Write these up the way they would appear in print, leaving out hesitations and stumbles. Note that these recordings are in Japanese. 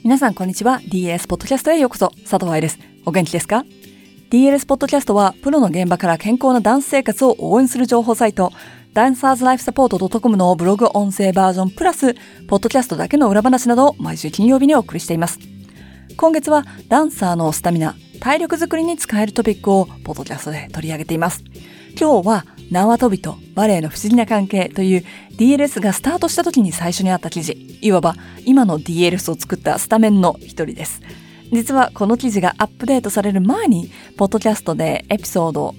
皆さんこんにちは。 DLS ポッドキャストへようこそ。佐藤愛です。お元気ですか？ DLS ポッドキャストはプロの現場から健康なダンス生活を応援する情報サイトダンサーズライフサポート .com のブログ音声バージョンプラスポッドキャストだけの裏話などを毎週金曜日にお送りしています。今月はダンサーのスタミナ、体力づくりに使えるトピックをポッドキャストで取り上げています。今日は縄跳びとバレエの不思議な関係という DLS がスタートした時に最初にあった記事、いわば今の DLS を作ったスタメンの一人です。実はこの記事がアップデートされる前にポッドキャストでエピソード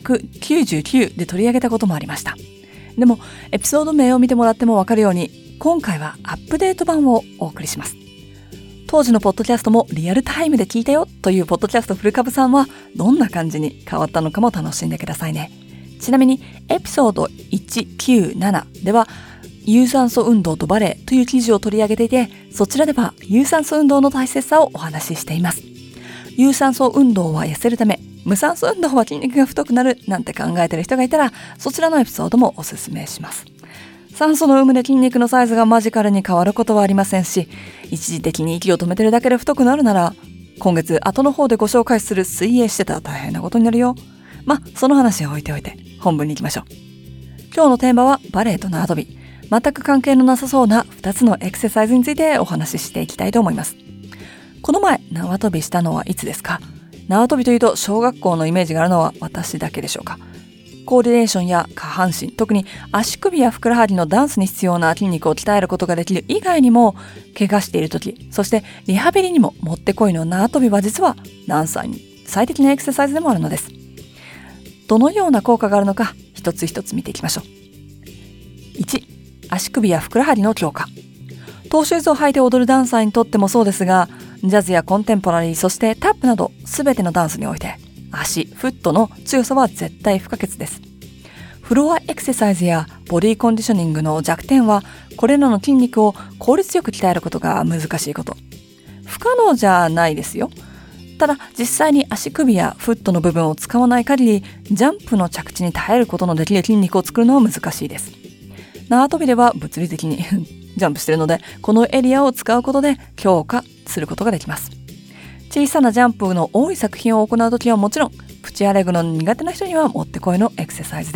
199で取り上げたこともありました。でもエピソード名を見てもらってもわかるように今回はアップデート版をお送りします。当時のポッドキャストもリアルタイムで聞いたよというポッドキャストフル株さんはどんな感じに変わったのかも楽しんでくださいね。ちなみにエピソード197では有酸素運動とバレエという記事を取り上げていて、そちらでは有酸素運動の大切さをお話ししています。有酸素運動は痩せるため、無酸素運動は筋肉が太くなるなんて考えている人がいたら、そちらのエピソードもおすすめします。酸素の有無で筋肉のサイズがマジカルに変わることはありませんし、一時的に息を止めてるだけで太くなるなら、今月後の方でご紹介する水泳してたら大変なことになるよ。その話は置いておいて本文に行きましょう。今日のテーマはバレエと縄跳び。全く関係のなさそうな2つのエクササイズについてお話ししていきたいと思います。この前縄跳びしたのはいつですか？縄跳びというと小学校のイメージがあるのは私だけでしょうか？コーディネーションや下半身、特に足首やふくらはぎのダンスに必要な筋肉を鍛えることができる以外にも、怪我している時、そしてリハビリにももってこいの縄跳びは実はダンサーに最適なエクササイズでもあるのです。どのような効果があるのか一つ一つ見ていきましょう。1、足首やふくらはぎの強化。トーシューズを履いて踊るダンサーにとってもそうですが、ジャズやコンテンポラリー、そしてタップなど全てのダンスにおいて足、フットの強さは絶対不可欠です。フロアエクササイズやボディコンディショニングの弱点は、これらの筋肉を効率よく鍛えることが難しいこと。不可能じゃないですよ。ただ実際に足首やフットの部分を使わない限り、ジャンプの着地に耐えることのできる筋肉を作るのは難しいです。縄跳びでは物理的にジャンプしているので、このエリアを使うことで強化することができます。小さなジャンプの多い作品を行うときはもちろん、プチアレグロの苦手な人にはもってこいのエクササイズです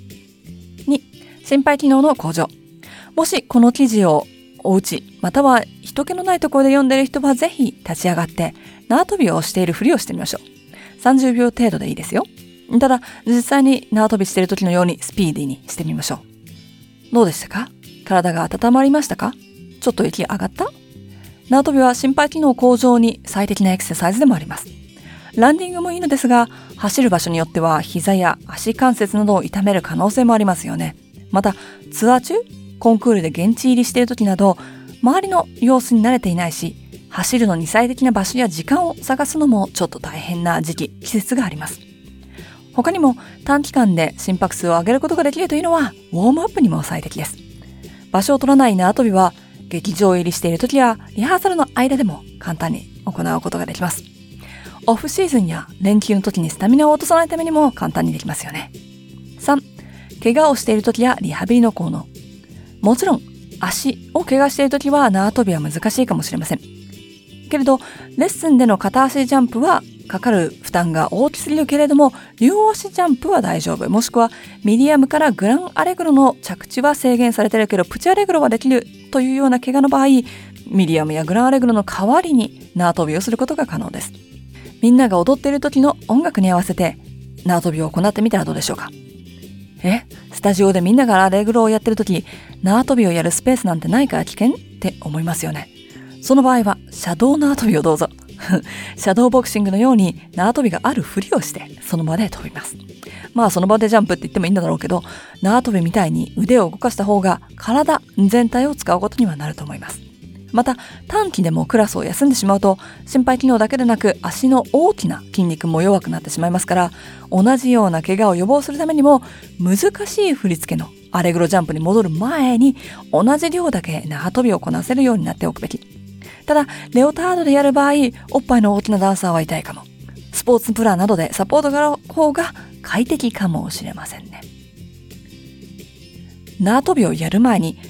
。2、心肺機能の向上。もしこの記事をお家または人気のないところで読んでいる人はぜひ立ち上がって縄跳びをしているふりをしてみましょう。30秒程度でいいですよ。ただ実際に縄跳びしている時のようにスピーディーにしてみましょう。どうでしたか？体が温まりましたか？ちょっと息上がった？縄跳びは心肺機能向上に最適なエクササイズでもあります。ランディングもいいのですが、走る場所によっては膝や足関節などを痛める可能性もありますよね。またツアー中、コンクールで現地入りしている時など、周りの様子に慣れていないし、走るのに最適な場所や時間を探すのもちょっと大変な時期、季節があります。他にも短期間で心拍数を上げることができるというのはウォームアップにも最適です。場所を取らない縄跳びは劇場入りしている時やリハーサルの間でも簡単に行うことができます。オフシーズンや連休の時にスタミナを落とさないためにも簡単にできますよね。3、怪我をしている時やリハビリの効能。もちろん足を怪我している時は縄跳びは難しいかもしれません。けれどレッスンでの片足ジャンプはかかる負担が大きすぎるけれども、両足ジャンプは大丈夫。もしくはミディアムからグランアレグロの着地は制限されているけどプチアレグロはできるというような怪我の場合、ミディアムやグランアレグロの代わりに縄跳びをすることが可能です。みんなが踊っている時の音楽に合わせて縄跳びを行ってみたらどうでしょうか？スタジオでみんながアレグロをやってる時、縄跳びをやるスペースなんてないから危険って思いますよね。その場合はシャドー縄跳びをどうぞ。シャドーボクシングのように縄跳びがあるふりをしてその場で飛びます。その場でジャンプって言ってもいいんだろうけど、縄跳びみたいに腕を動かした方が体全体を使うことにはなると思います。また短期でもクラスを休んでしまうと心肺機能だけでなく足の大きな筋肉も弱くなってしまいますから、同じような怪我を予防するためにも難しい振り付けのアレグロジャンプに戻る前に同じ量だけ縄跳びをこなせるようになっておくべき。ただレオタードでやる場合、おっぱいの大きなダンサーは痛いかも。スポーツプランなどでサポートがある方が快適かもしれませんね。縄跳びをやる前にいく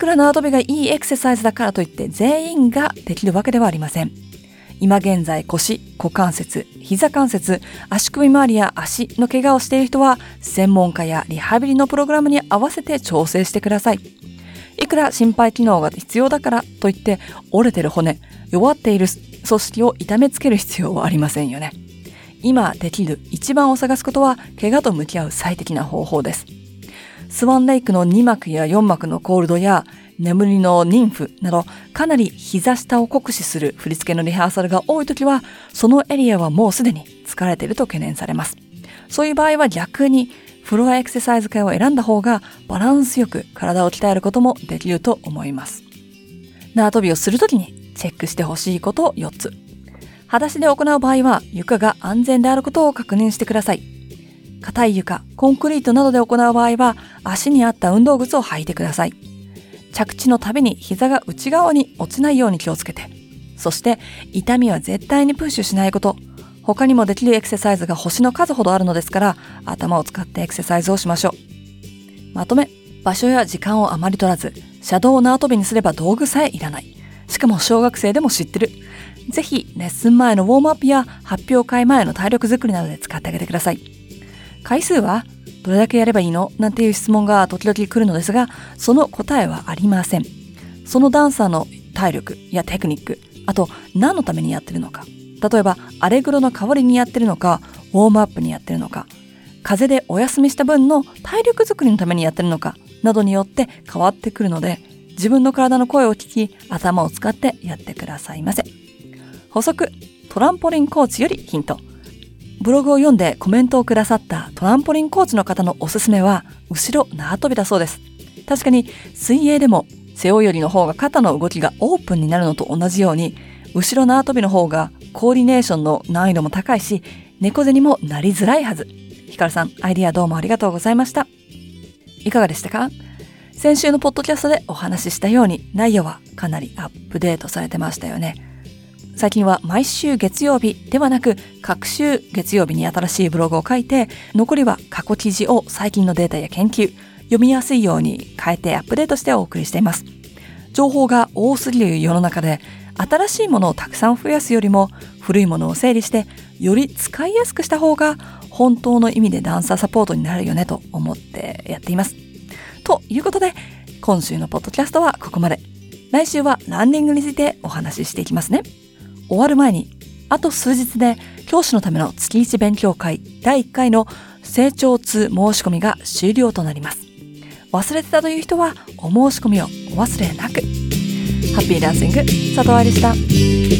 くら縄跳びがいいエクササイズだからといって全員ができるわけではありません。今現在腰、股関節、膝関節、足首周りや足の怪我をしている人は専門家やリハビリのプログラムに合わせて調整してください。いくら心肺機能が必要だからといって折れてる骨、弱っている組織を痛めつける必要はありませんよね。今できる一番を探すことは怪我と向き合う最適な方法です。スワンレイクの2幕や4幕のコールドや眠りのニンフなどかなり膝下を酷使する振り付けのリハーサルが多いときはそのエリアはもうすでに疲れていると懸念されます。そういう場合は逆にフロアエクササイズ系を選んだ方がバランスよく体を鍛えることもできると思います。縄跳びをするときにチェックしてほしいこと4つ。裸足で行う場合は床が安全であることを確認してください。硬い床、コンクリートなどで行う場合は足に合った運動靴を履いてください。着地のたびに膝が内側に落ちないように気をつけて。そして痛みは絶対にプッシュしないこと。他にもできるエクササイズが星の数ほどあるのですから頭を使ってエクササイズをしましょう。まとめ、場所や時間をあまり取らず、シャドウ縄跳びにすれば道具さえいらない。しかも小学生でも知ってる。ぜひレッスン前のウォームアップや発表会前の体力作りなどで使ってあげてください。回数はどれだけやればいいのなんていう質問が時々来るのですが、その答えはありません。そのダンサーの体力やテクニック、あと何のためにやってるのか。例えばアレグロの代わりにやってるのか、ウォームアップにやってるのか、風邪でお休みした分の体力作りのためにやってるのかなどによって変わってくるので、自分の体の声を聞き頭を使ってやってくださいませ。補足、トランポリンコーチよりヒント。ブログを読んでコメントをくださったトランポリンコーチの方のおすすめは後ろ縄跳びだそうです。確かに水泳でも背泳ぎの方が肩の動きがオープンになるのと同じように、後ろ縄跳びの方がコーディネーションの難易度も高いし、猫背にもなりづらいはず。ヒカルさん、アイディアどうもありがとうございました。いかがでしたか？先週のポッドキャストでお話ししたように内容はかなりアップデートされてましたよね。最近は毎週月曜日ではなく各週月曜日に新しいブログを書いて、残りは過去記事を最近のデータや研究、読みやすいように変えてアップデートしてお送りしています。情報が多すぎる世の中で新しいものをたくさん増やすよりも古いものを整理してより使いやすくした方が本当の意味でダンサーサポートになるよねと思ってやっています。ということで今週のポッドキャストはここまで。来週はランニングについてお話ししていきますね。終わる前にあと数日で教師のための月1勉強会第1回の成長通申し込みが終了となります。忘れてたという人はお申し込みをお忘れなく。ハッピーダンシング佐藤愛でした。